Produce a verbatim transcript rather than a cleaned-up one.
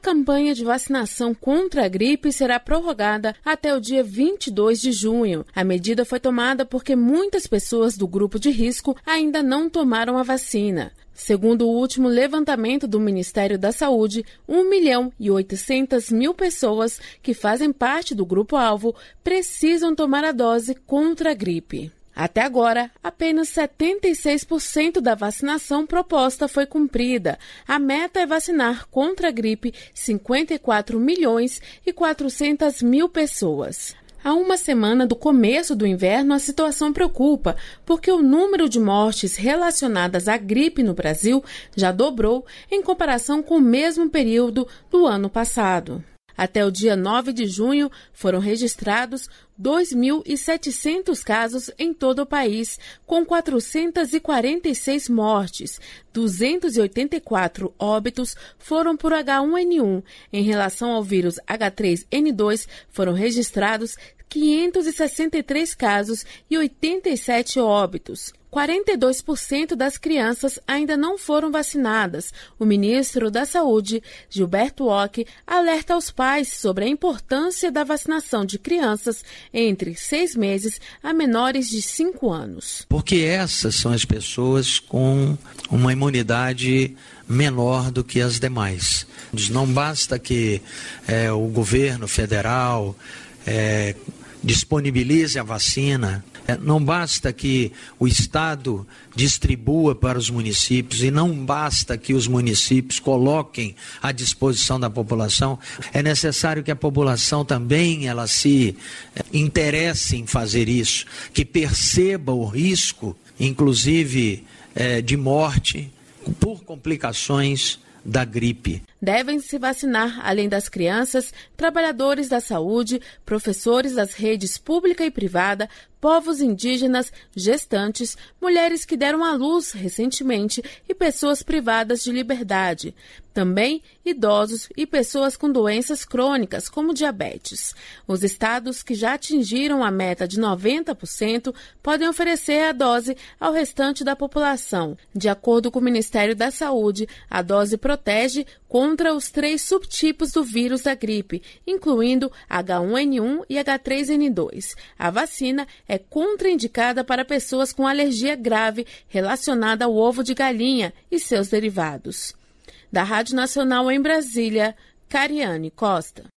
campanha de vacinação contra a gripe será prorrogada até o dia vinte e dois de junho. A medida foi tomada porque muitas pessoas do grupo de risco ainda não tomaram a vacina. Segundo o último levantamento do Ministério da Saúde, um milhão e oitocentas mil pessoas que fazem parte do grupo-alvo precisam tomar a dose contra a gripe. Até agora, apenas setenta e seis por cento da vacinação proposta foi cumprida. A meta é vacinar contra a gripe cinquenta e quatro milhões e quatrocentas mil pessoas. Há uma semana do começo do inverno, a situação preocupa, porque o número de mortes relacionadas à gripe no Brasil já dobrou em comparação com o mesmo período do ano passado. Até o dia nove de junho, foram registrados dois mil e setecentos casos em todo o país, com quatrocentas e quarenta e seis mortes. duzentos e oitenta e quatro óbitos foram por agá um ene um. Em relação ao vírus agá três ene dois, foram registrados quinhentos e sessenta e três casos e oitenta e sete óbitos. quarenta e dois por cento das crianças ainda não foram vacinadas. O ministro da Saúde, Gilberto Ock, alerta aos pais sobre a importância da vacinação de crianças entre seis meses a menores de cinco anos. Porque essas são as pessoas com uma imunidade menor do que as demais. Não basta que é, o governo federal é, disponibilize a vacina. Não basta que o Estado distribua para os municípios e não basta que os municípios coloquem à disposição da população. É necessário que a população também ela se interesse em fazer isso, que perceba o risco, inclusive é, de morte por complicações da gripe. Devem se vacinar, além das crianças, trabalhadores da saúde, professores das redes pública e privada, povos indígenas, gestantes, mulheres que deram à luz recentemente e pessoas privadas de liberdade. Também idosos e pessoas com doenças crônicas, como diabetes. Os estados que já atingiram a meta de noventa por cento podem oferecer a dose ao restante da população. De acordo com o Ministério da Saúde, a dose protege contra os três subtipos do vírus da gripe, incluindo agá um ene um e agá três ene dois. A vacina é contraindicada para pessoas com alergia grave relacionada ao ovo de galinha e seus derivados. Da Rádio Nacional em Brasília, Cariane Costa.